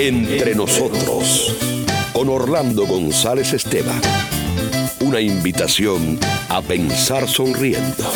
Entre nosotros, con Orlando González Esteban. Una invitación a pensar sonriendo.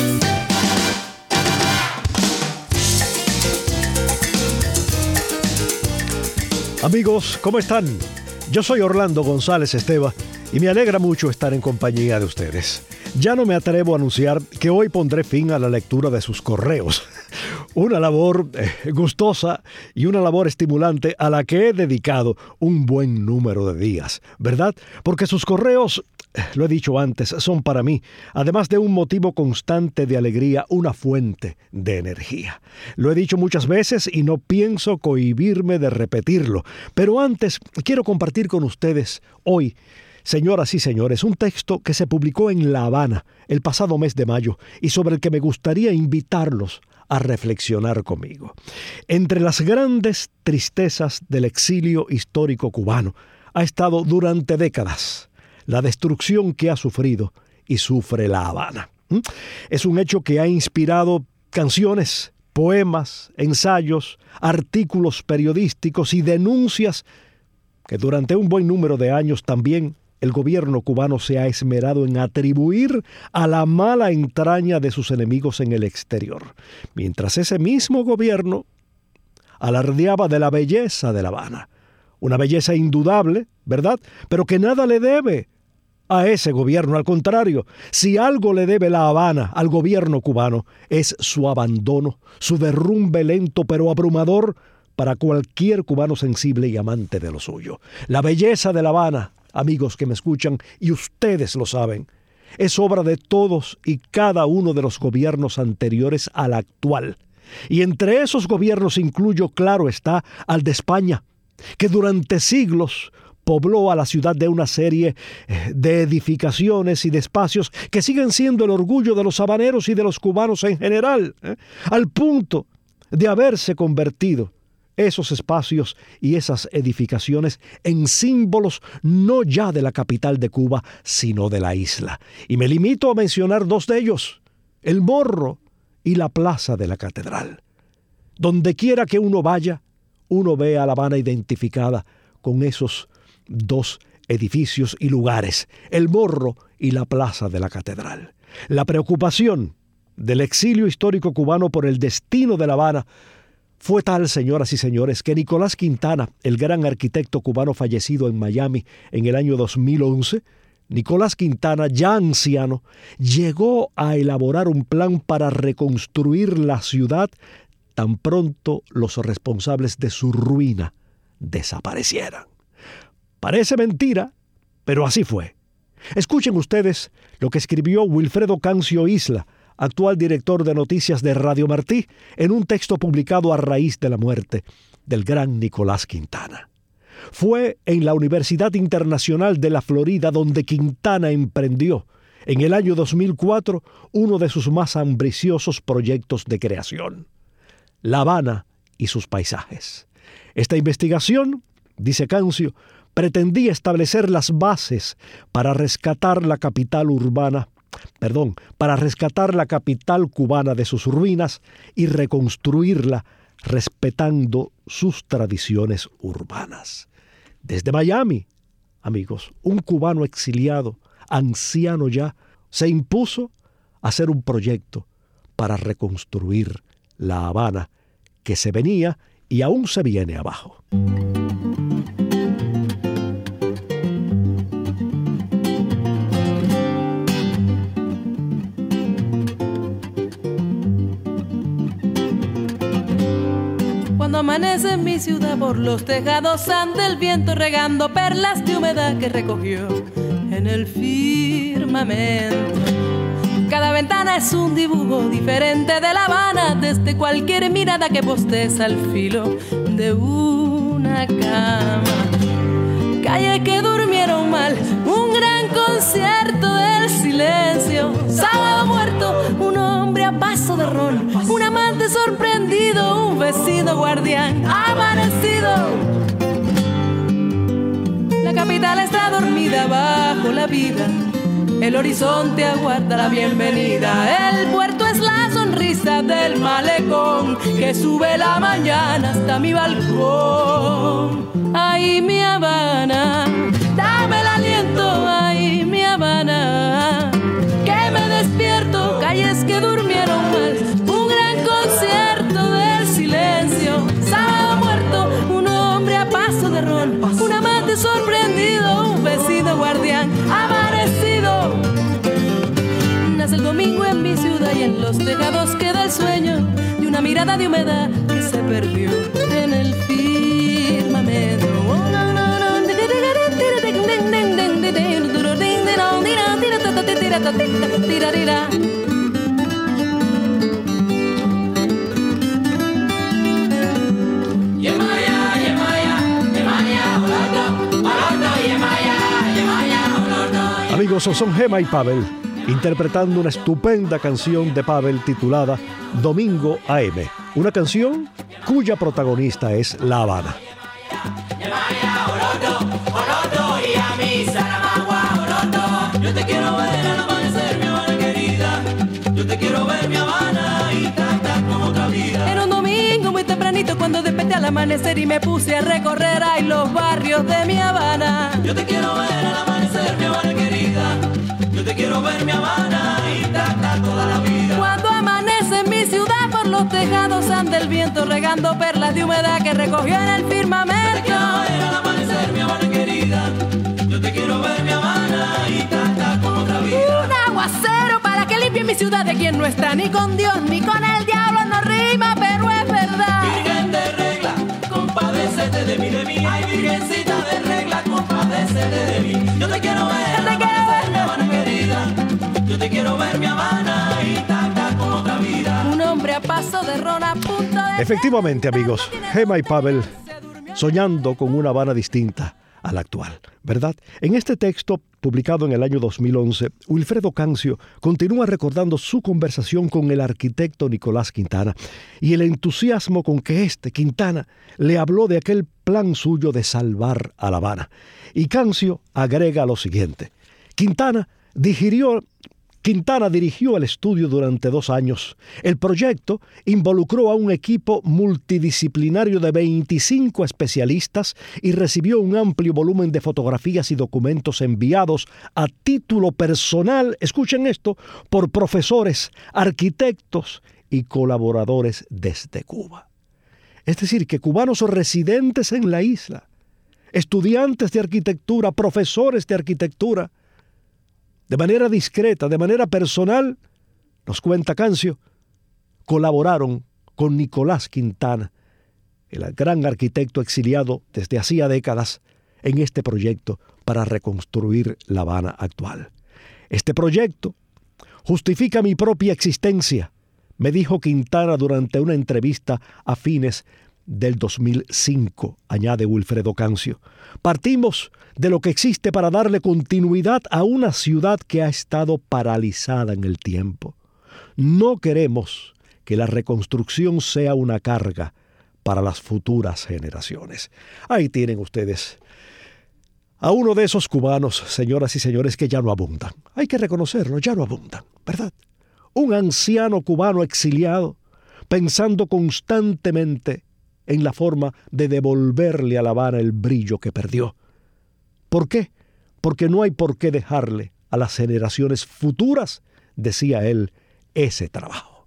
Amigos, ¿cómo están? Yo soy Orlando González Esteban y me alegra mucho estar en compañía de ustedes. Ya no me atrevo a anunciar que hoy pondré fin a la lectura de sus correos. Una labor gustosa y una labor estimulante a la que he dedicado un buen número de días, ¿verdad? Porque sus correos, lo he dicho antes, son para mí, además de un motivo constante de alegría, una fuente de energía. Lo he dicho muchas veces y no pienso cohibirme de repetirlo, pero antes quiero compartir con ustedes hoy, señoras y señores, un texto que se publicó en La Habana el pasado mes de mayo y sobre el que me gustaría invitarlos a reflexionar conmigo. Entre las grandes tristezas del exilio histórico cubano ha estado durante décadas la destrucción que ha sufrido y sufre La Habana. Es un hecho que ha inspirado canciones, poemas, ensayos, artículos periodísticos y denuncias que durante un buen número de años también el gobierno cubano se ha esmerado en atribuir a la mala entraña de sus enemigos en el exterior, mientras ese mismo gobierno alardeaba de la belleza de La Habana. Una belleza indudable, ¿verdad? Pero que nada le debe a ese gobierno. Al contrario, si algo le debe La Habana al gobierno cubano, es su abandono, su derrumbe lento pero abrumador para cualquier cubano sensible y amante de lo suyo. La belleza de La Habana, amigos que me escuchan, y ustedes lo saben, es obra de todos y cada uno de los gobiernos anteriores al actual. Y entre esos gobiernos incluyo, claro está, al de España, que durante siglos pobló a la ciudad de una serie de edificaciones y de espacios que siguen siendo el orgullo de los habaneros y de los cubanos en general, al punto de haberse convertido esos espacios y esas edificaciones en símbolos no ya de la capital de Cuba, sino de la isla. Y me limito a mencionar dos de ellos, el Morro y la Plaza de la Catedral. Donde quiera que uno vaya, uno ve a La Habana identificada con esos dos edificios y lugares, el Morro y la Plaza de la Catedral. La preocupación del exilio histórico cubano por el destino de La Habana fue tal, señoras y señores, que Nicolás Quintana, el gran arquitecto cubano fallecido en Miami en el año 2011, Nicolás Quintana, ya anciano, llegó a elaborar un plan para reconstruir la ciudad tan pronto los responsables de su ruina desaparecieran. Parece mentira, pero así fue. Escuchen ustedes lo que escribió Wilfredo Cancio Isla, actual director de noticias de Radio Martí, en un texto publicado a raíz de la muerte del gran Nicolás Quintana. Fue en la Universidad Internacional de la Florida donde Quintana emprendió, en el año 2004, uno de sus más ambiciosos proyectos de creación: La Habana y sus paisajes. Esta investigación, dice Cancio, pretendía establecer las bases para rescatar la capital cubana de sus ruinas y reconstruirla respetando sus tradiciones urbanas. Desde Miami, amigos, un cubano exiliado, anciano ya, se impuso a hacer un proyecto para reconstruir La Habana que se venía y aún se viene abajo. Cuando amanece en mi ciudad, por los tejados anda el viento regando perlas de humedad que recogió en el firmamento. Cada ventana es un dibujo diferente de La Habana, desde cualquier mirada que posteza al filo de una cama. Calles que durmieron mal, un gran concierto del silencio. Sábado muerto, un hombre a paso de ron, un amante sorprendido, un vecino guardián amanecido. La capital está dormida bajo la vida, el horizonte aguarda la bienvenida. El puerto es la sonrisa del malecón que sube la mañana hasta mi balcón. Ay, mi Habana, dame el aliento, ay, mi Habana, que me despierto, calles que durmieron mal, un gran concierto del silencio, sábado muerto, un hombre a paso de ron, un amante sorprendido, un vecino guardián amanecido. Nace el domingo en mi ciudad y en los tejados queda el sueño de una mirada de humedad que se perdió en el firmamento. Amigos, son Gema y Pavel interpretando una estupenda canción de Pavel titulada Domingo AM, una canción cuya protagonista es La Habana. Yo te quiero ver al amanecer, mi Habana querida. Yo te quiero ver, mi Habana, y tratar como otra vida. Era un domingo muy tempranito cuando desperté al amanecer y me puse a recorrer ahí los barrios de mi Habana. Yo te quiero ver al amanecer, mi Habana querida. Yo te quiero ver, mi Habana, y tratar toda la vida. Cuando amanece en mi ciudad por los tejados anda el viento regando perlas de humedad que recogió en el firmamento. Yo te quiero ver al amanecer, mi Habana querida. Yo te quiero ver, mi Habana, y tratar como otra vida. Un aguacero para que limpie mi ciudad de quien no está ni con Dios ni con el diablo, no rima pero es verdad. Virgen de regla, compadécete de mí, ay virgencita de regla, compadécete de mí. Yo te quiero ver, mi Habana querida. Yo te quiero ver, mi Habana, y tratar como otra vida. Un hombre a paso de ron a punto de... Efectivamente, amigos, Gema y Pavel soñando con una Habana distinta a la actual, ¿verdad? En este texto, publicado en el año 2011, Wilfredo Cancio continúa recordando su conversación con el arquitecto Nicolás Quintana y el entusiasmo con que Quintana, le habló de aquel plan suyo de salvar a La Habana. Y Cancio agrega lo siguiente: Quintana dirigió el estudio durante 2 años. El proyecto involucró a un equipo multidisciplinario de 25 especialistas y recibió un amplio volumen de fotografías y documentos enviados a título personal, escuchen esto, por profesores, arquitectos y colaboradores desde Cuba. Es decir, que cubanos residentes en la isla, estudiantes de arquitectura, profesores de arquitectura, de manera discreta, de manera personal, nos cuenta Cancio, colaboraron con Nicolás Quintana, el gran arquitecto exiliado desde hacía décadas, en este proyecto para reconstruir La Habana actual. Este proyecto justifica mi propia existencia, me dijo Quintana durante una entrevista a fines del 2005, añade Wilfredo Cancio. Partimos de lo que existe para darle continuidad a una ciudad que ha estado paralizada en el tiempo. No queremos que la reconstrucción sea una carga para las futuras generaciones. Ahí tienen ustedes a uno de esos cubanos, señoras y señores, que ya no abundan. Hay que reconocerlo, ya no abundan, ¿verdad? Un anciano cubano exiliado, pensando constantemente en la forma de devolverle a La Habana el brillo que perdió. ¿Por qué? Porque no hay por qué dejarle a las generaciones futuras, decía él, ese trabajo.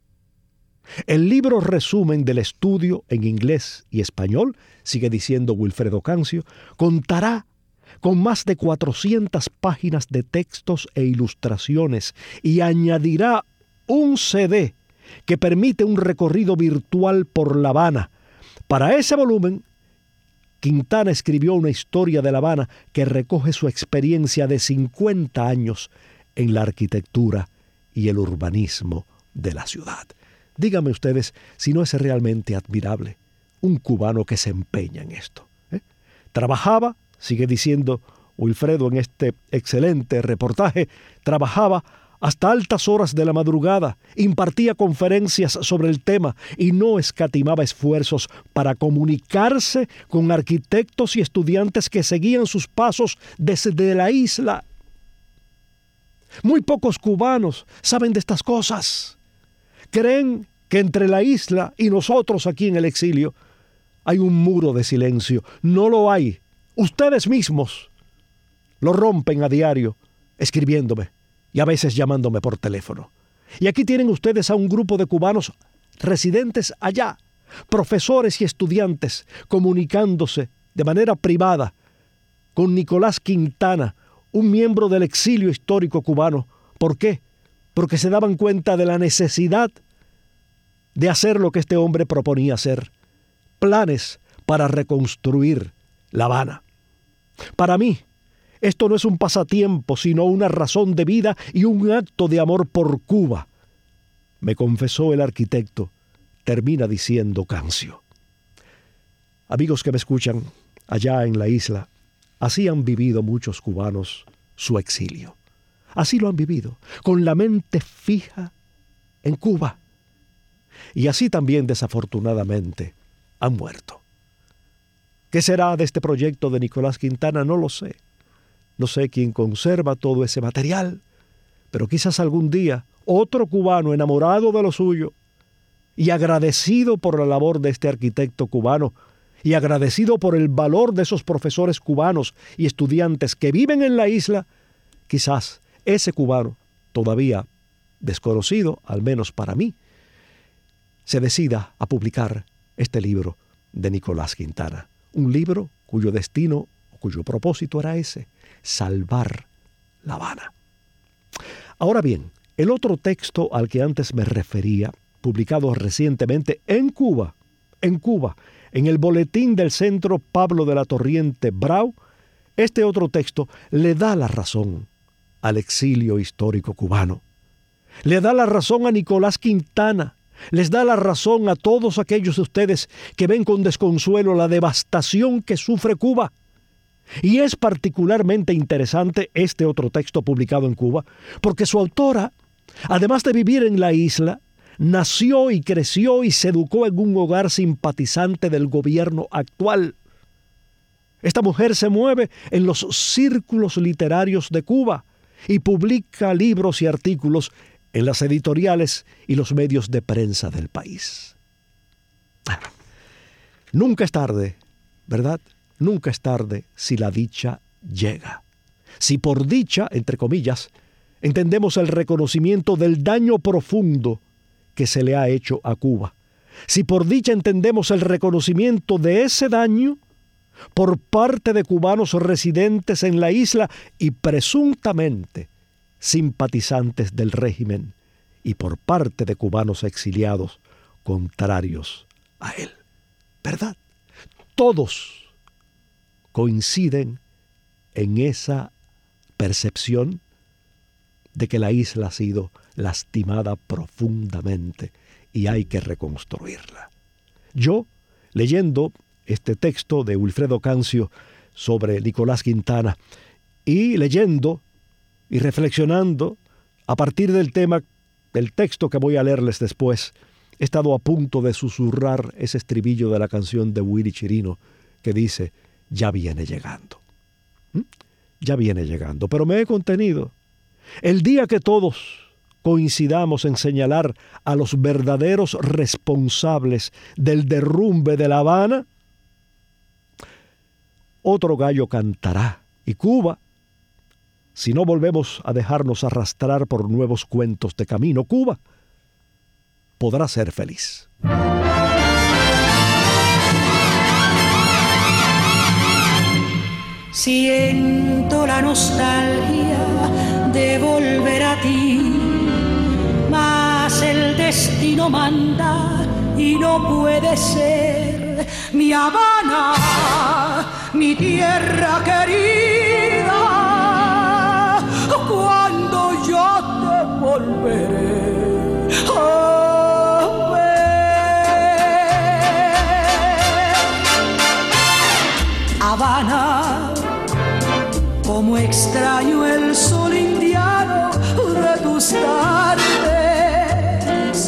El libro resumen del estudio en inglés y español, sigue diciendo Wilfredo Cancio, contará con más de 400 páginas de textos e ilustraciones y añadirá un CD que permite un recorrido virtual por La Habana. Para ese volumen, Quintana escribió una historia de La Habana que recoge su experiencia de 50 años en la arquitectura y el urbanismo de la ciudad. Díganme ustedes si no es realmente admirable un cubano que se empeña en esto. Trabajaba, sigue diciendo Wilfredo en este excelente reportaje, trabajaba hasta altas horas de la madrugada, impartía conferencias sobre el tema y no escatimaba esfuerzos para comunicarse con arquitectos y estudiantes que seguían sus pasos desde la isla. Muy pocos cubanos saben de estas cosas. Creen que entre la isla y nosotros aquí en el exilio hay un muro de silencio. No lo hay. Ustedes mismos lo rompen a diario, escribiéndome y a veces llamándome por teléfono. Y aquí tienen ustedes a un grupo de cubanos residentes allá, profesores y estudiantes, comunicándose de manera privada con Nicolás Quintana, un miembro del exilio histórico cubano. ¿Por qué? Porque se daban cuenta de la necesidad de hacer lo que este hombre proponía hacer: planes para reconstruir La Habana. Para mí, esto no es un pasatiempo, sino una razón de vida y un acto de amor por Cuba, me confesó el arquitecto, termina diciendo Cancio. Amigos que me escuchan allá en la isla, así han vivido muchos cubanos su exilio. Así lo han vivido, con la mente fija en Cuba. Y así también, desafortunadamente, han muerto. ¿Qué será de este proyecto de Nicolás Quintana? No lo sé. No sé quién conserva todo ese material, pero quizás algún día otro cubano enamorado de lo suyo y agradecido por la labor de este arquitecto cubano y agradecido por el valor de esos profesores cubanos y estudiantes que viven en la isla, quizás ese cubano, todavía desconocido, al menos para mí, se decida a publicar este libro de Nicolás Quintana. Un libro cuyo destino, cuyo propósito era ese: salvar La Habana. Ahora bien, el otro texto al que antes me refería, publicado recientemente en Cuba, en el boletín del Centro Pablo de la Torriente Brau, este otro texto le da la razón al exilio histórico cubano. Le da la razón a Nicolás Quintana. Les da la razón a todos aquellos de ustedes que ven con desconsuelo la devastación que sufre Cuba. Y es particularmente interesante este otro texto publicado en Cuba, porque su autora, además de vivir en la isla, nació y creció y se educó en un hogar simpatizante del gobierno actual. Esta mujer se mueve en los círculos literarios de Cuba y publica libros y artículos en las editoriales y los medios de prensa del país. Nunca es tarde, ¿verdad? Nunca es tarde si la dicha llega. Si por dicha, entre comillas, entendemos el reconocimiento del daño profundo que se le ha hecho a Cuba. Si por dicha entendemos el reconocimiento de ese daño por parte de cubanos residentes en la isla y presuntamente simpatizantes del régimen, y por parte de cubanos exiliados contrarios a él. ¿Verdad? Todos coinciden en esa percepción de que la isla ha sido lastimada profundamente y hay que reconstruirla. Yo, leyendo este texto de Wilfredo Cancio sobre Nicolás Quintana y leyendo y reflexionando a partir del tema del texto que voy a leerles después, he estado a punto de susurrar ese estribillo de la canción de Willy Chirino que dice: ya viene llegando. Ya viene llegando, pero me he contenido. El día que todos coincidamos en señalar a los verdaderos responsables del derrumbe de La Habana, otro gallo cantará y Cuba, si no volvemos a dejarnos arrastrar por nuevos cuentos de camino, Cuba podrá ser feliz. Siento la nostalgia de volver a ti, mas el destino manda y no puede ser. Mi Habana, mi tierra querida, cuando yo te volveré a ver. Habana, como extraño el sol indiano de tus tardes.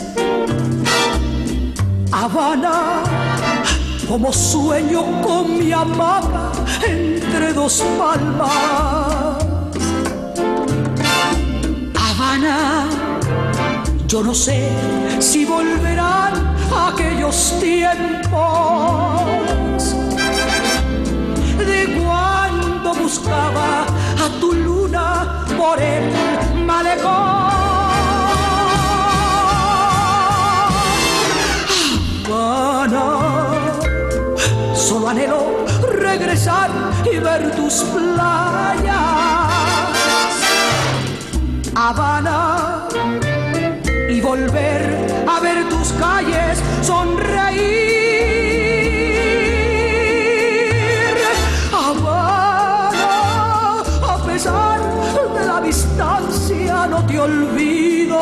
Habana, como sueño con mi hamaca entre dos palmas. Habana, Yo no sé si volverán aquellos tiempos de cuando buscaba a tu luna por el malecón. Habana, solo anhelo regresar y ver tus playas. Habana, y volver a ver tus calles sonreír. Habana, a pesar de la distancia no te olvido.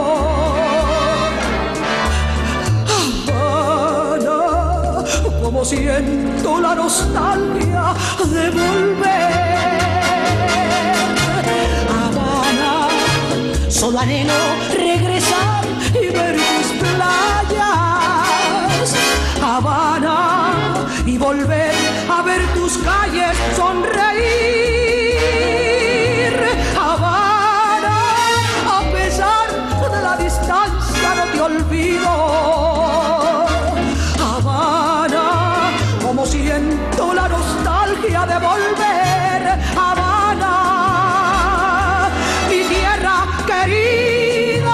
Habana, como siento la nostalgia de volver. Habana, solo anhelo regresar y ver tus playas. Habana, y volver a ver tus calles sonreír. Habana, a pesar de la distancia no te olvido. Habana, como siento la nostalgia de volver. Habana, mi tierra querida.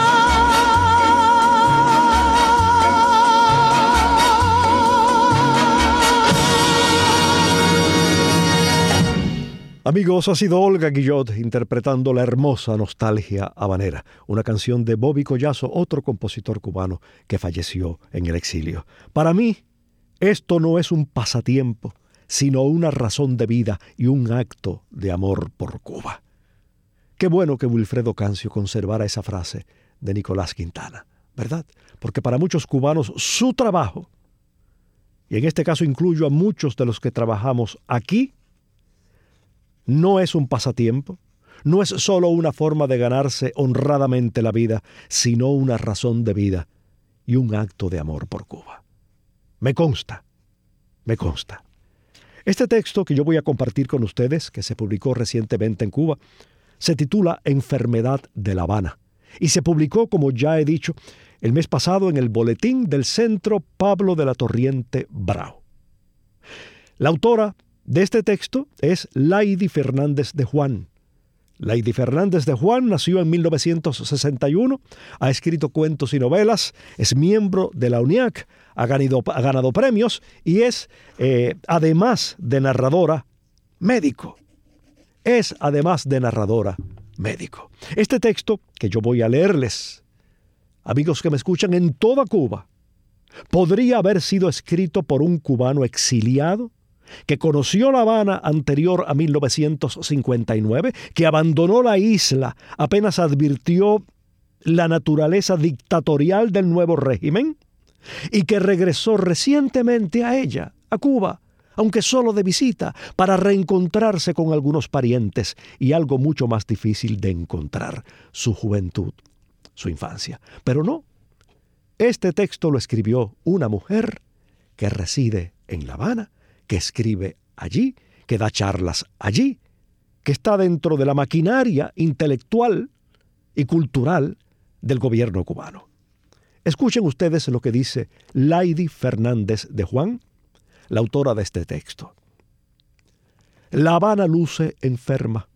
Amigos, ha sido Olga Guillot interpretando la hermosa Nostalgia Habanera, una canción de Bobby Collazo, otro compositor cubano que falleció en el exilio. Para mí, esto no es un pasatiempo, sino una razón de vida y un acto de amor por Cuba. Qué bueno que Wilfredo Cancio conservara esa frase de Nicolás Quintana, ¿verdad? Porque para muchos cubanos su trabajo, y en este caso incluyo a muchos de los que trabajamos aquí, no es un pasatiempo, no es solo una forma de ganarse honradamente la vida, sino una razón de vida y un acto de amor por Cuba. Me consta. Este texto que yo voy a compartir con ustedes, que se publicó recientemente en Cuba, se titula Enfermedad de La Habana y se publicó, como ya he dicho, el mes pasado en el Boletín del Centro Pablo de la Torriente Bravo. La autora de este texto es Laidy Fernández de Juan. Laidy Fernández de Juan nació en 1961, ha escrito cuentos y novelas, es miembro de la UNIAC, ha ganado premios y es, además de narradora, médico. Este texto que yo voy a leerles, amigos que me escuchan en toda Cuba, podría haber sido escrito por un cubano exiliado que conoció La Habana anterior a 1959, que abandonó la isla apenas advirtió la naturaleza dictatorial del nuevo régimen y que regresó recientemente a ella, a Cuba, aunque solo de visita, para reencontrarse con algunos parientes y algo mucho más difícil de encontrar, su juventud, su infancia. Pero no, este texto lo escribió una mujer que reside en La Habana, que escribe allí, que da charlas allí, que está dentro de la maquinaria intelectual y cultural del gobierno cubano. Escuchen ustedes lo que dice Laidy Fernández de Juan, la autora de este texto. La Habana luce enferma,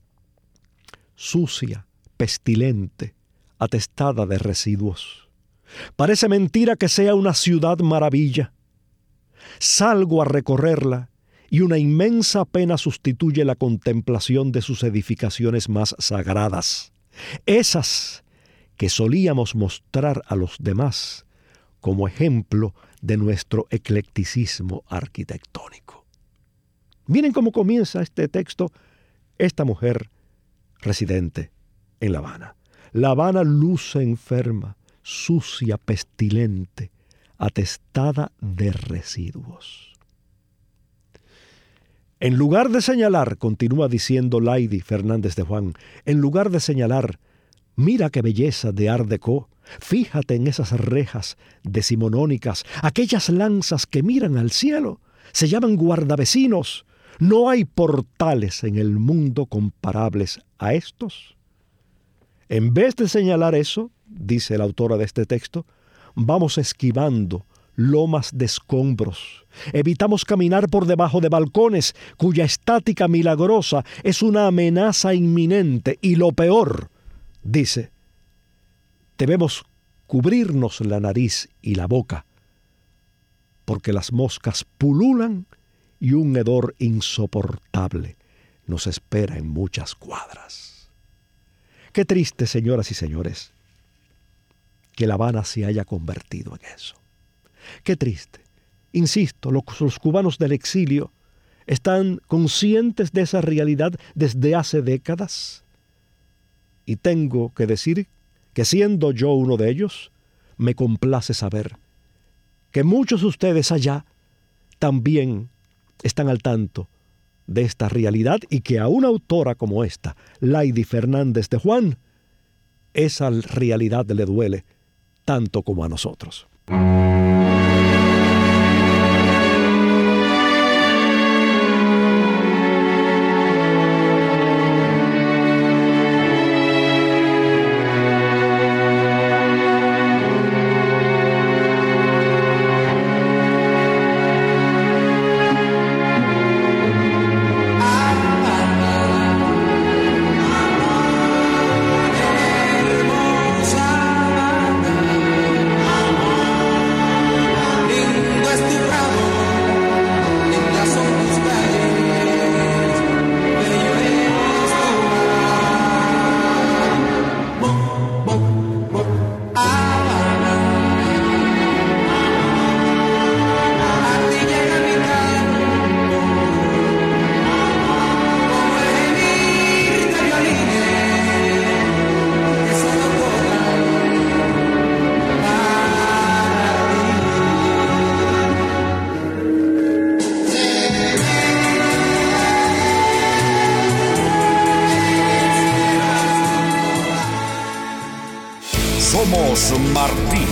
sucia, pestilente, atestada de residuos. Parece mentira que sea una ciudad maravilla. Salgo a recorrerla y una inmensa pena sustituye la contemplación de sus edificaciones más sagradas, esas que solíamos mostrar a los demás como ejemplo de nuestro eclecticismo arquitectónico. Miren cómo comienza este texto esta mujer residente en La Habana. La Habana luce enferma, sucia, pestilente, atestada de residuos. En lugar de señalar, continúa diciendo Laidy Fernández de Juan, en lugar de señalar, mira qué belleza de Art Deco, fíjate en esas rejas decimonónicas, aquellas lanzas que miran al cielo, se llaman guardavecinos, no hay portales en el mundo comparables a estos. En vez de señalar eso, dice la autora de este texto, vamos esquivando lomas de escombros. Evitamos caminar por debajo de balcones cuya estática milagrosa es una amenaza inminente. Y lo peor, dice, debemos cubrirnos la nariz y la boca, porque las moscas pululan y un hedor insoportable nos espera en muchas cuadras. Qué triste, señoras y señores, que La Habana se haya convertido en eso. Qué triste. Insisto, los cubanos del exilio están conscientes de esa realidad desde hace décadas. Y tengo que decir que siendo yo uno de ellos, me complace saber que muchos de ustedes allá también están al tanto de esta realidad y que a una autora como esta, Lady Fernández de Juan, esa realidad le duele tanto como a nosotros. Somos Martí.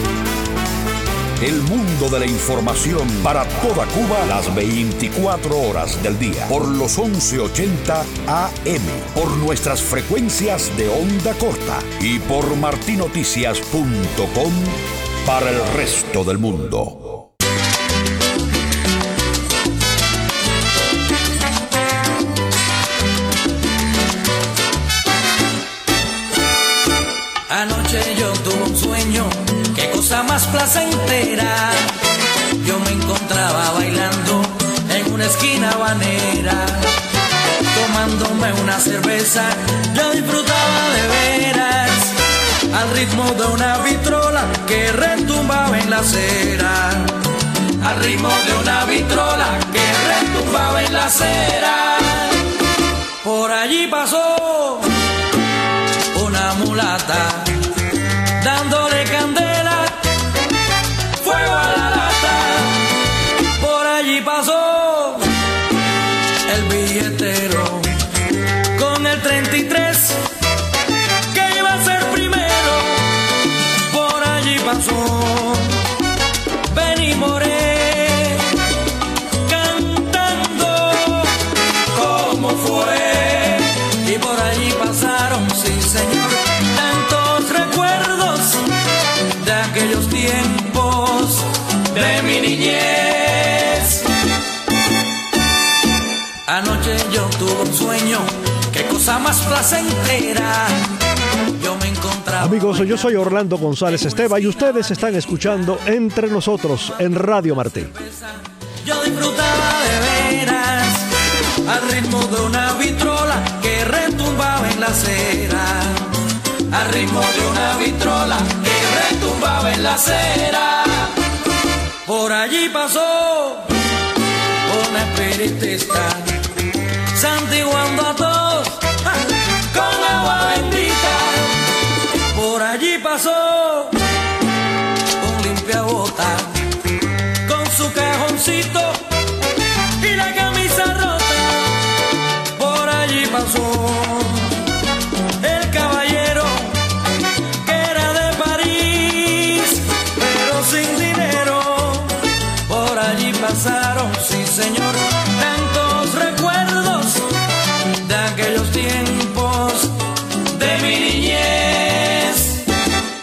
El mundo de la información para toda Cuba las 24 horas del día. Por los 1180 AM. Por nuestras frecuencias de onda corta. Y por martinoticias.com para el resto del mundo. Anoche yo tuve un sueño, qué cosa más placentera. Yo me encontraba bailando en una esquina habanera, tomándome una cerveza, yo disfrutaba de veras, al ritmo de una vitrola que retumbaba en la acera. Al ritmo de una vitrola que retumbaba en la acera. Por allí pasó una mulata, dándole candela, fuego a la lata. Por allí pasó el billetero con el 33 que iba a ser primero. Por allí pasó Benny Moré cantando como fue. Y por allí pasaron, sí señor, tantos recuerdos de aquellos tiempos de mi niñez. Anoche yo tuve un sueño, qué cosa más placentera. Yo me encontraba... Amigos, yo soy Orlando González Esteva y ustedes están escuchando Entre Nosotros en Radio Martí. Yo disfrutaba de veras, al ritmo de una vitrola que retumbaba en la acera. Al ritmo de una vitrola que retumbaba en la acera. Por allí pasó una espiritista, santiguando a todos con agua bendita. Por allí pasó un limpiabota con su cajoncito y la camisa rota. Por allí pasó el caballero que era de París, pero sin dinero. Por allí pasaron, sí señor, tantos recuerdos de aquellos tiempos de mi niñez.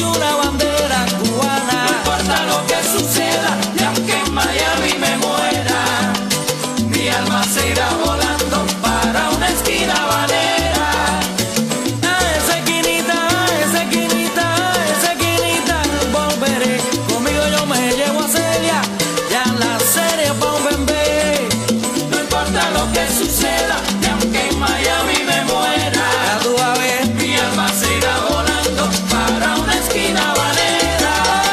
una bandera cubana. No importa lo que suceda, y aunque en Miami me muera, mi alma se irá volando para una esquina habanera. A esa esquinita volveré. Conmigo yo me llevo a Celia, ya la serie pa' un bebé. No importa lo que suceda, y aunque en Miami me muera, Ya tú vas a ver. mi alma se irá volando para una esquina habanera.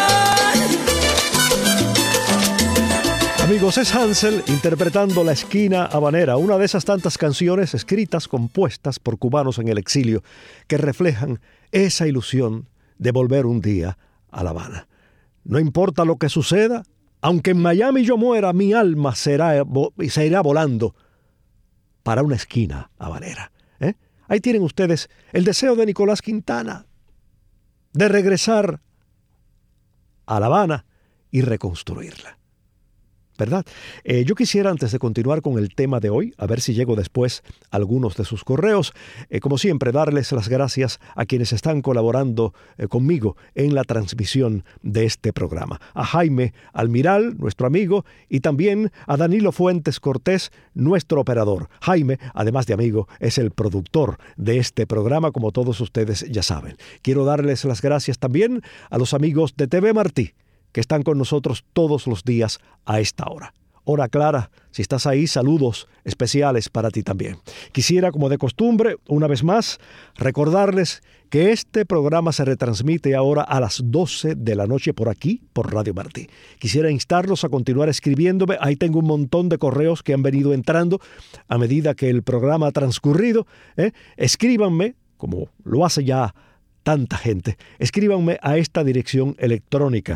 Amigos, es Hansel interpretando La Esquina Habanera, una de esas tantas canciones escritas, compuestas por cubanos en el exilio, que reflejan esa ilusión de volver un día a La Habana. No importa lo que suceda, aunque en Miami yo muera, mi alma se irá volando para una esquina habanera. Ahí tienen ustedes el deseo de Nicolás Quintana de regresar a La Habana y reconstruirla. ¿Verdad? Yo quisiera, antes de continuar con el tema de hoy, a ver si llego después a algunos de sus correos, como siempre, darles las gracias a quienes están colaborando conmigo en la transmisión de este programa. A Jaime Almiral, nuestro amigo, y también a Danilo Fuentes Cortés, nuestro operador. Jaime, además de amigo, es el productor de este programa, como todos ustedes ya saben. Quiero darles las gracias también a los amigos de TV Martí, que están con nosotros todos los días a esta hora. Hora Clara, si estás ahí, saludos especiales para ti también. Quisiera, como de costumbre, una vez más, recordarles que este programa se retransmite ahora a las 12 de la noche por aquí, por Radio Martí. Quisiera instarlos a continuar escribiéndome. Ahí tengo un montón de correos que han venido entrando a medida que el programa ha transcurrido. Escríbanme, como lo hace ya tanta gente, escríbanme a esta dirección electrónica,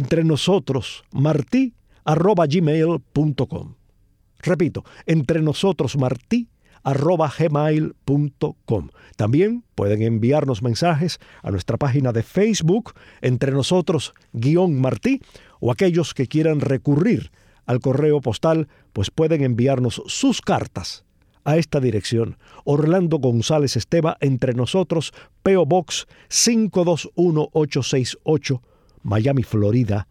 entrenosotrosmarti@gmail.com. Repito, entrenosotrosmarti@gmail.com. También pueden enviarnos mensajes a nuestra página de Facebook, Entre Nosotros-Martí, o aquellos que quieran recurrir al correo postal, pues pueden enviarnos sus cartas a esta dirección: Orlando González Esteva, Entre Nosotros, P.O. Box 521868, Miami, Florida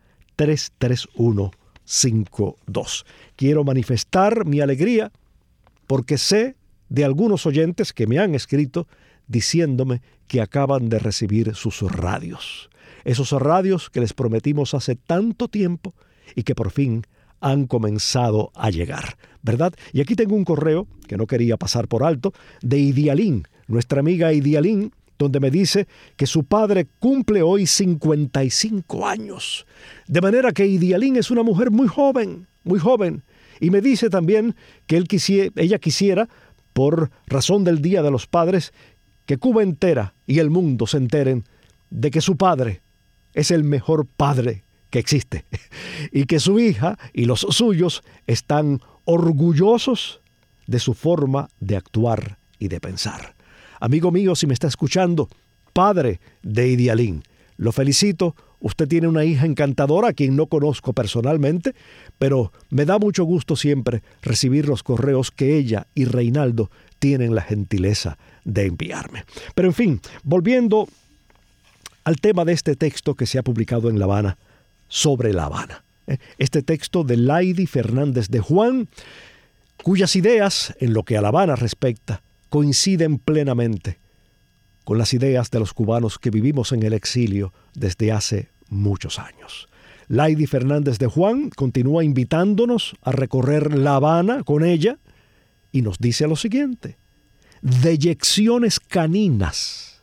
33152. Quiero manifestar mi alegría porque sé de algunos oyentes que me han escrito diciéndome que acaban de recibir sus radios. Esos radios que les prometimos hace tanto tiempo y que por fin han comenzado a llegar, ¿verdad? Y aquí tengo un correo que no quería pasar por alto, de Idialín, nuestra amiga Idialín, donde me dice que su padre cumple hoy 55 años. De manera que Idialín es una mujer muy joven, y me dice también que ella quisiera, por razón del Día de los Padres, que Cuba entera y el mundo se enteren de que su padre es el mejor padre que existe, y que su hija y los suyos están orgullosos de su forma de actuar y de pensar. Amigo mío, si me está escuchando, padre de Idialín, lo felicito. Usted tiene una hija encantadora a quien no conozco personalmente, pero me da mucho gusto siempre recibir los correos que ella y Reinaldo tienen la gentileza de enviarme. Pero en fin, volviendo al tema de este texto que se ha publicado en La Habana, sobre La Habana. Este texto de Laidy Fernández de Juan, cuyas ideas, en lo que a La Habana respecta, coinciden plenamente con las ideas de los cubanos que vivimos en el exilio desde hace muchos años. Laidy Fernández de Juan continúa invitándonos a recorrer La Habana con ella y nos dice lo siguiente: deyecciones caninas.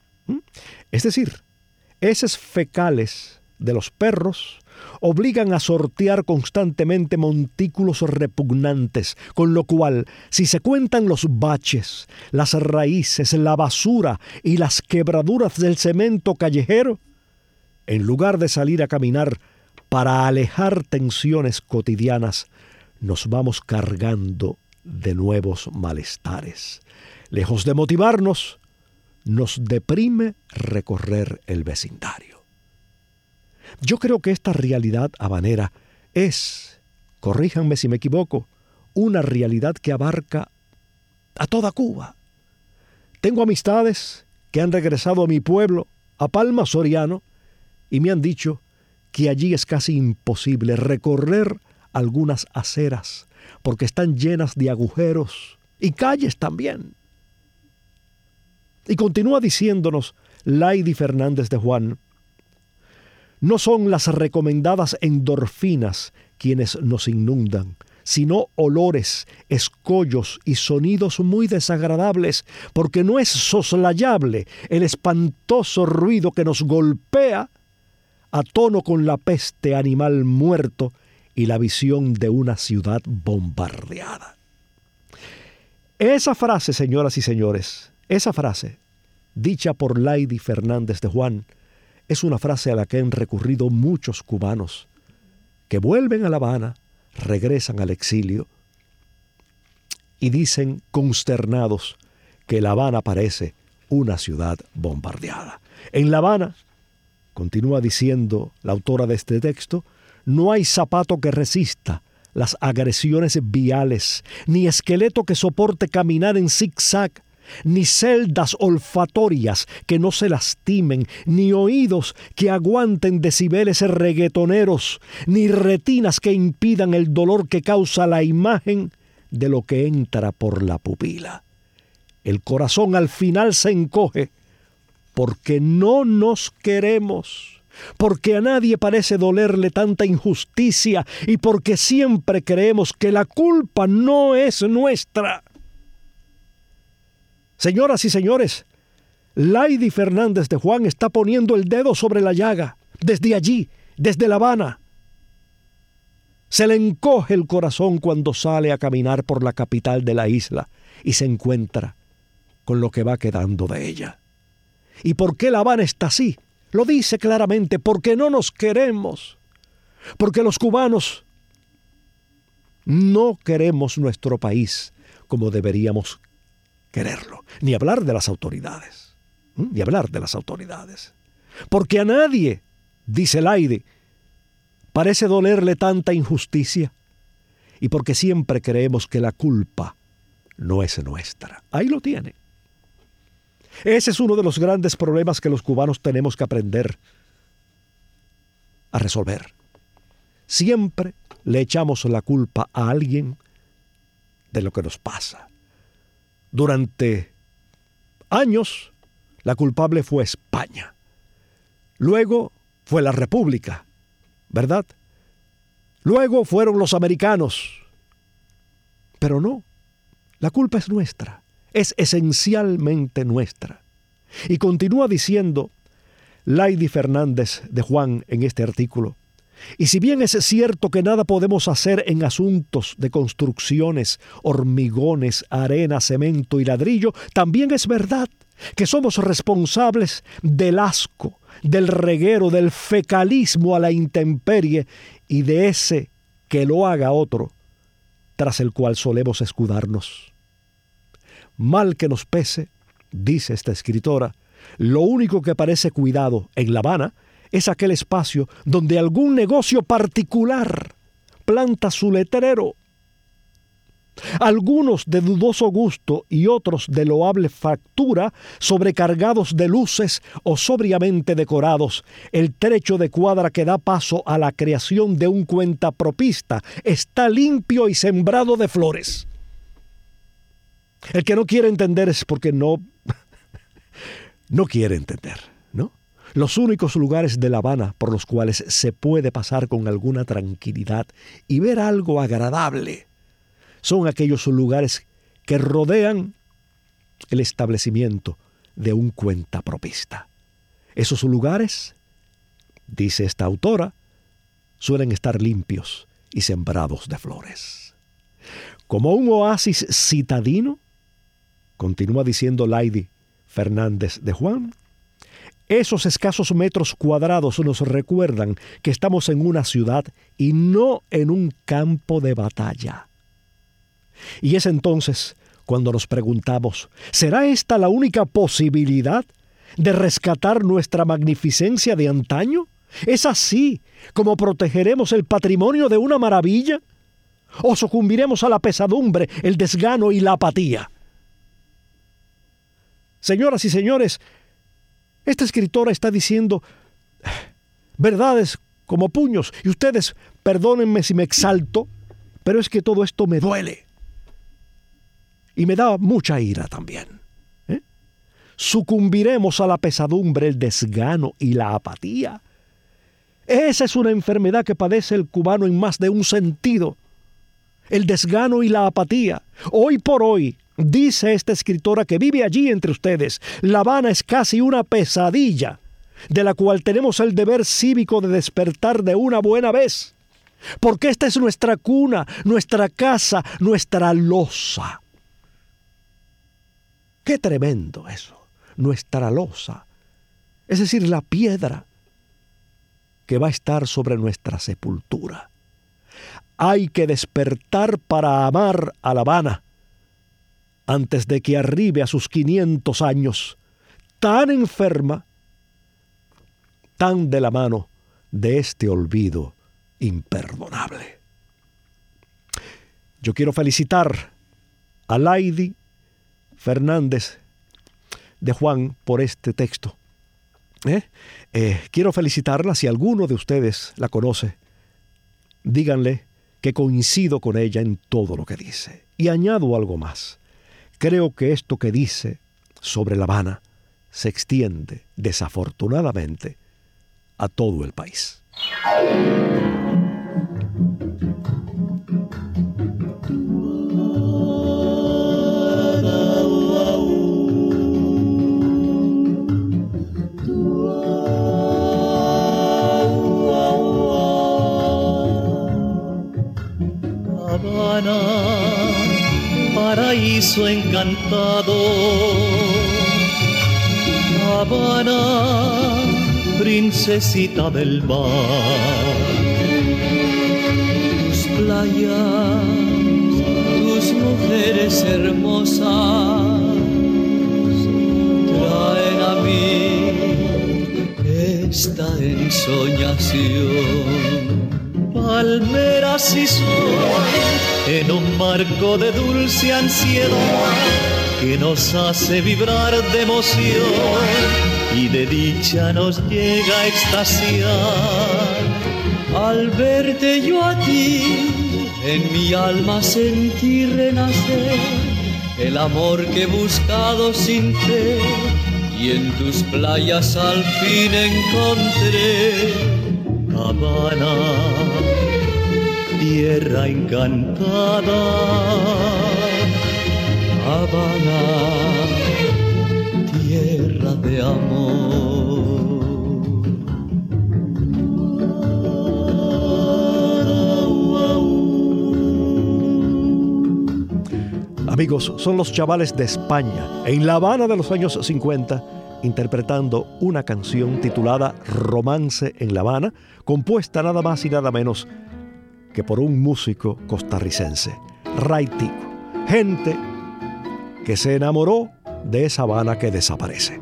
Es decir, heces fecales de los perros obligan a sortear constantemente montículos repugnantes, con lo cual, si se cuentan los baches, las raíces, la basura y las quebraduras del cemento callejero, en lugar de salir a caminar para alejar tensiones cotidianas, nos vamos cargando de nuevos malestares. Lejos de motivarnos, nos deprime recorrer el vecindario. Yo creo que esta realidad habanera es, corríjanme si me equivoco, una realidad que abarca a toda Cuba. Tengo amistades que han regresado a mi pueblo, a Palma Soriano, y me han dicho que allí es casi imposible recorrer algunas aceras porque están llenas de agujeros y calles también. Y continúa diciéndonos Laidy Fernández de Juan: no son las recomendadas endorfinas quienes nos inundan, sino olores, escollos y sonidos muy desagradables, porque no es soslayable el espantoso ruido que nos golpea a tono con la peste animal muerto y la visión de una ciudad bombardeada. Esa frase, señoras y señores, esa frase, dicha por Laidy Fernández de Juan, es una frase a la que han recurrido muchos cubanos que vuelven a La Habana, regresan al exilio y dicen consternados que La Habana parece una ciudad bombardeada. En La Habana, continúa diciendo la autora de este texto, no hay zapato que resista las agresiones viales, ni esqueleto que soporte caminar en zigzag, ni celdas olfatorias que no se lastimen, ni oídos que aguanten decibeles reggaetoneros, ni retinas que impidan el dolor que causa la imagen de lo que entra por la pupila. El corazón al final se encoge porque no nos queremos, porque a nadie parece dolerle tanta injusticia y porque siempre creemos que la culpa no es nuestra. Señoras y señores, Laidy Fernández de Juan está poniendo el dedo sobre la llaga, desde allí, desde La Habana. Se le encoge el corazón cuando sale a caminar por la capital de la isla y se encuentra con lo que va quedando de ella. ¿Y por qué La Habana está así? Lo dice claramente: porque no nos queremos, porque los cubanos no queremos nuestro país como deberíamos quererlo, ni hablar de las autoridades, ni hablar de las autoridades. Porque a nadie, dice Laidy, parece dolerle tanta injusticia y porque siempre creemos que la culpa no es nuestra. Ahí lo tiene. Ese es uno de los grandes problemas que los cubanos tenemos que aprender a resolver. Siempre le echamos la culpa a alguien de lo que nos pasa. Durante años, la culpable fue España. Luego fue la República, ¿verdad? Luego fueron los americanos. Pero no, la culpa es nuestra, es esencialmente nuestra. Y continúa diciendo Laidy Fernández de Juan en este artículo: y si bien es cierto que nada podemos hacer en asuntos de construcciones, hormigones, arena, cemento y ladrillo, también es verdad que somos responsables del asco, del reguero, del fecalismo a la intemperie y de ese que lo haga otro, tras el cual solemos escudarnos. Mal que nos pese, dice esta escritora, lo único que parece cuidado en La Habana es aquel espacio donde algún negocio particular planta su letrero. Algunos de dudoso gusto y otros de loable factura, sobrecargados de luces o sobriamente decorados, el trecho de cuadra que da paso a la creación de un cuentapropista está limpio y sembrado de flores. El que no quiere entender es porque no quiere entender, ¿no? Los únicos lugares de La Habana por los cuales se puede pasar con alguna tranquilidad y ver algo agradable son aquellos lugares que rodean el establecimiento de un cuentapropista. Esos lugares, dice esta autora, suelen estar limpios y sembrados de flores. Como un oasis citadino, continúa diciendo Laidy Fernández de Juan, esos escasos metros cuadrados nos recuerdan que estamos en una ciudad y no en un campo de batalla. Y es entonces cuando nos preguntamos, ¿será esta la única posibilidad de rescatar nuestra magnificencia de antaño? ¿Es así como protegeremos el patrimonio de una maravilla? ¿O sucumbiremos a la pesadumbre, el desgano y la apatía? Señoras y señores, esta escritora está diciendo, verdades como puños. Y ustedes, perdónenme si me exalto, pero es que todo esto me duele. Y me da mucha ira también. Sucumbiremos a la pesadumbre, el desgano y la apatía. Esa es una enfermedad que padece el cubano en más de un sentido. El desgano y la apatía. Hoy por hoy, dice esta escritora que vive allí entre ustedes, La Habana es casi una pesadilla, de la cual tenemos el deber cívico de despertar de una buena vez. Porque esta es nuestra cuna, nuestra casa, nuestra losa. ¡Qué tremendo eso! Nuestra losa, es decir, la piedra que va a estar sobre nuestra sepultura. Hay que despertar para amar a La Habana antes de que arribe a sus 500 años, tan enferma, tan de la mano de este olvido imperdonable. Yo quiero felicitar a Lady Fernández de Juan por este texto. Quiero felicitarla. Si alguno de ustedes la conoce, díganle que coincido con ella en todo lo que dice. Y añado algo más. Creo que esto que dice sobre La Habana se extiende, desafortunadamente, a todo el país. Habana, paraíso encantado. Habana, princesita del mar. Tus playas, tus mujeres hermosas traen a mí esta ensoñación. Palmeras y sol en un marco de dulce ansiedad que nos hace vibrar de emoción y de dicha nos llega a extasiar. Al verte yo a ti, en mi alma sentí renacer el amor que he buscado sin fe y en tus playas al fin encontré. Habana, tierra encantada. Habana, tierra de amor. Amigos, son los chavales de España, en La Habana de los años 50, interpretando una canción titulada Romance en La Habana, compuesta nada más y nada menos que por un músico costarricense, Ray Tico. Gente que se enamoró de esa Habana que desaparece.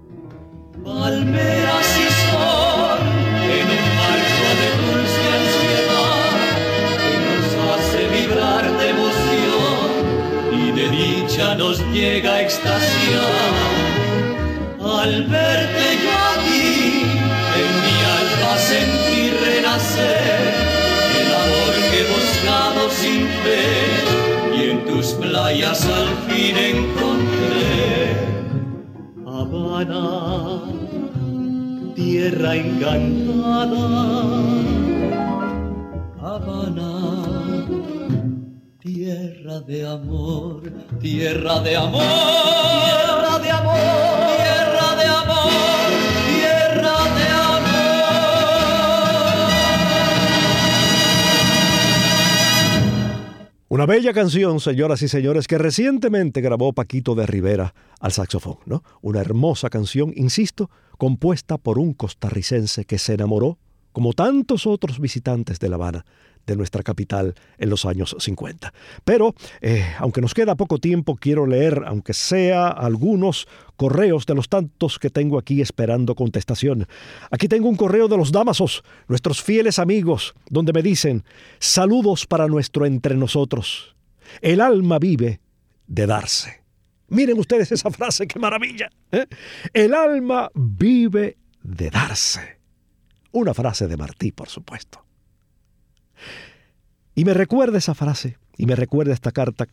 Palmeras y sol en un marco de dulce ansiedad que nos hace vibrar de emoción y de dicha nos llega a extasiar. Al verte yo a ti, en mi alma sentí renacer el amor que he buscado sin fe y en tus playas al fin encontré. Habana, tierra encantada. Habana, tierra de amor, tierra de amor, tierra de amor, tierra de amor, tierra de amor. Una bella canción, señoras y señores, que recientemente grabó Paquito de Rivera al saxofón, ¿no? Una hermosa canción, insisto, compuesta por un costarricense que se enamoró, como tantos otros visitantes de La Habana, de nuestra capital en los años 50. Pero, aunque nos queda poco tiempo, quiero leer, aunque sea algunos correos de los tantos que tengo aquí esperando contestación. Aquí tengo un correo de los Damasos, nuestros fieles amigos, donde me dicen: saludos para nuestro entre nosotros. El alma vive de darse. Miren ustedes esa frase, qué maravilla, ¿eh? El alma vive de darse. Una frase de Martí, por supuesto. Y me recuerda esa frase, y me recuerda esta carta,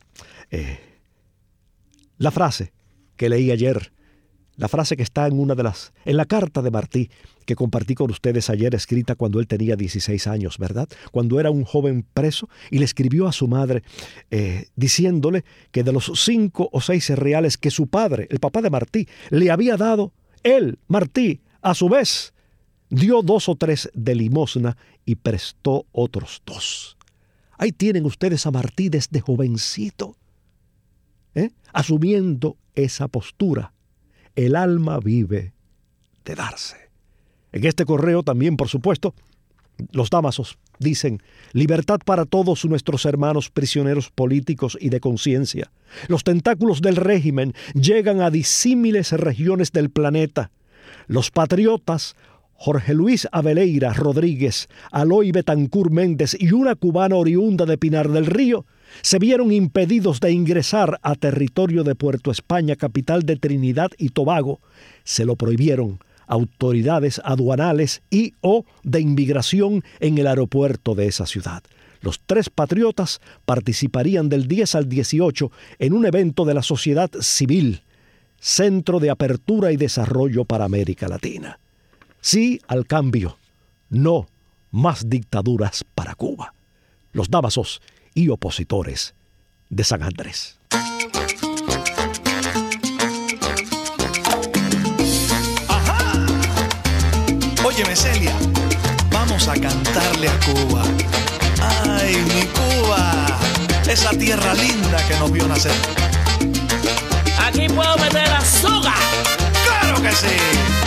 la frase que leí ayer, la frase que está en la carta de Martí que compartí con ustedes ayer, escrita cuando él tenía 16 años, ¿verdad? Cuando era un joven preso, y le escribió a su madre diciéndole que de los 5 o 6 reales que su padre, el papá de Martí, le había dado, él, Martí, a su vez, dio 2 o 3 de limosna y prestó otros 2. Ahí tienen ustedes a Martí desde jovencito, asumiendo esa postura. El alma vive de darse. En este correo también, por supuesto, los Dámasos dicen: libertad para todos nuestros hermanos prisioneros políticos y de conciencia. Los tentáculos del régimen llegan a disímiles regiones del planeta. Los patriotas Jorge Luis Aveleira Rodríguez, Aloy Betancur Méndez y una cubana oriunda de Pinar del Río se vieron impedidos de ingresar a territorio de Puerto España, capital de Trinidad y Tobago. Se lo prohibieron autoridades aduanales y o de inmigración en el aeropuerto de esa ciudad. Los 3 patriotas participarían del 10 al 18 en un evento de la sociedad civil, Centro de Apertura y Desarrollo para América Latina. Sí al cambio, no más dictaduras para Cuba. Los Dámasos y opositores de San Andrés. ¡Ajá! Óyeme, Celia, vamos a cantarle a Cuba. ¡Ay, mi Cuba! Esa tierra linda que nos vio nacer. Aquí puedo meter azúcar. ¡Claro que sí!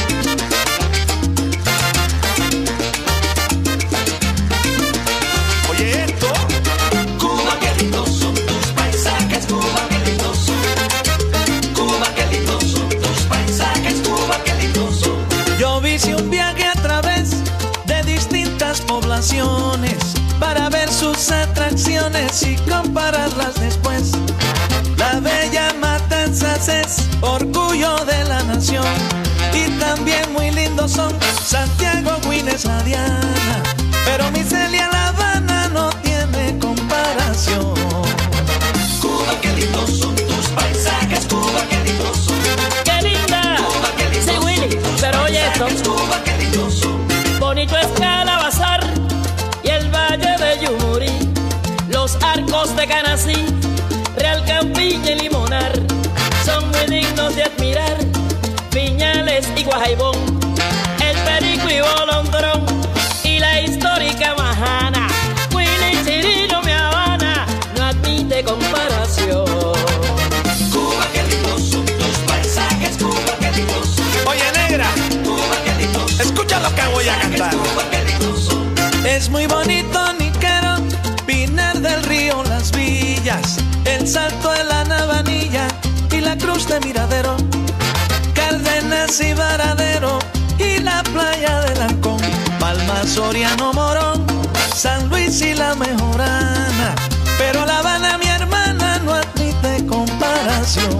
Para ver sus atracciones y compararlas después. La bella Matanzas es orgullo de la nación, y también muy lindos son Santiago, Guines, La Diana, pero mi Celia, La Habana no tiene comparación. Cuba, qué lindos son tus paisajes, Cuba, qué lindos son. ¡Qué linda! Cuba, qué lindos sí, Willy, son tus pero oye esto. Cuba, qué lindos son. Bonito es Calabazar y el Valle de Yumurí, los arcos de Canasí, Real Campiña y Limonar, son muy dignos de admirar. Viñales y Guajaibón, el Perico y Bolondrón, y la histórica Majana, Willy Chirino, mi Habana, no admite comparación. Cuba, qué lindos son tus paisajes, Cuba, qué lindos son. Oye, negra, Cuba, qué lindos son. Escucha lo que voy a cantar. Cuba, qué lindos son. Es muy bonito Niquero, Pinar del Río, Las Villas, el Salto de la Navanilla y la Cruz de Miradero, Cárdenas y Varadero y la playa del Ancón, Palma, Soriano, Morón, San Luis y la Mejorana, pero La Habana, mi hermana, no admite comparación.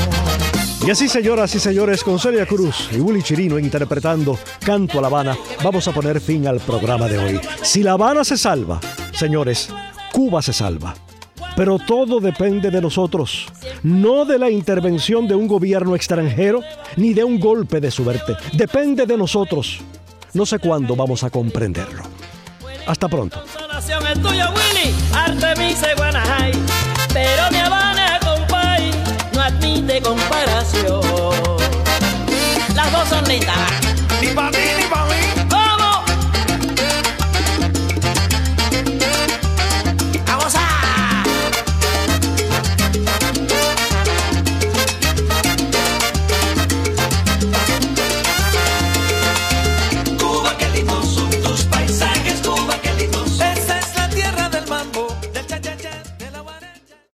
Y así, señoras y señores, con Celia Cruz y Willy Chirino interpretando Canto a La Habana, vamos a poner fin al programa de hoy. Si La Habana se salva, señores, Cuba se salva. Pero todo depende de nosotros, no de la intervención de un gobierno extranjero ni de un golpe de suerte. Depende de nosotros. No sé cuándo vamos a comprenderlo. Hasta pronto. El tuyo, Willy, Artemisa y Guanajay, pero mi Habana, compay, no admite comparación.